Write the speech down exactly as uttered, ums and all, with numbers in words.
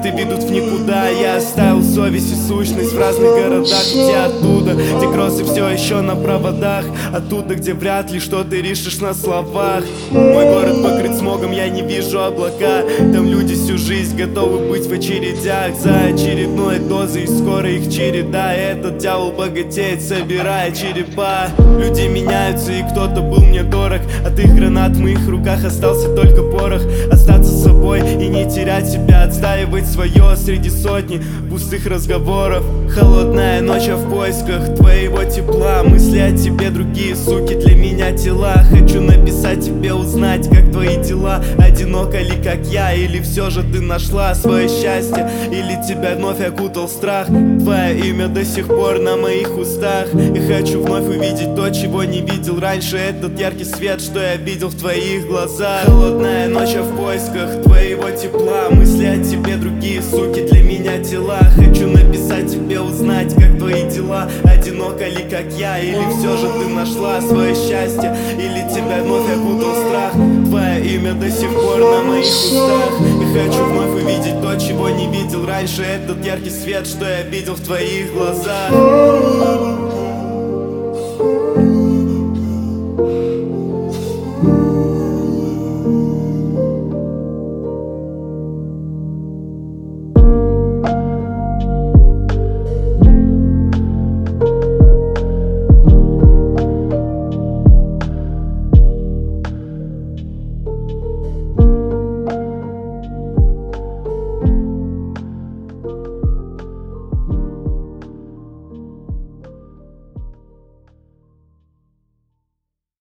Билеты ведут в никуда. Я оставил совесть и сущность в разных городах. Иди оттуда, где кроссы все еще на проводах. Оттуда, где вряд ли что ты решишь на словах. Мой город покрыт смогом, я не вижу облака. Там люди всю жизнь готовы быть в очередях за очередной дозой, и скоро их череда. Этот дьявол богатеет, собирая черепа. Люди меняются, и кто-то был мне дорог. От их гранат в моих руках остался только порох. Остаться собой и не терять себя, отстаивать свое среди сотни пустых разговоров. Холодная ночь, а в поисках твоего тепла. Мысли о тебе, другие суки для меня тела. Хочу написать тебе, узнать, как твои дела. Одиноко ли, как я, или все же ты нашла свое счастье, или тебя вновь окутал страх. Твое имя до сих пор на моих устах. И хочу вновь увидеть то, чего не видел раньше. Этот яркий свет, что я видел в твоих глазах. Холодная ночь, а в поисках твоего тепла. Мысли о тебе, другие суки для меня тела. Хочу написать тебе, узнать, как твои дела. Одиноко ли, как я, или все же ты нашла свое счастье, или тебя вновь окутал страх. Твое имя до сих пор на моих устах. И хочу вновь увидеть то, чего не видел раньше. Этот яркий свет, что я видел в твоих глазах.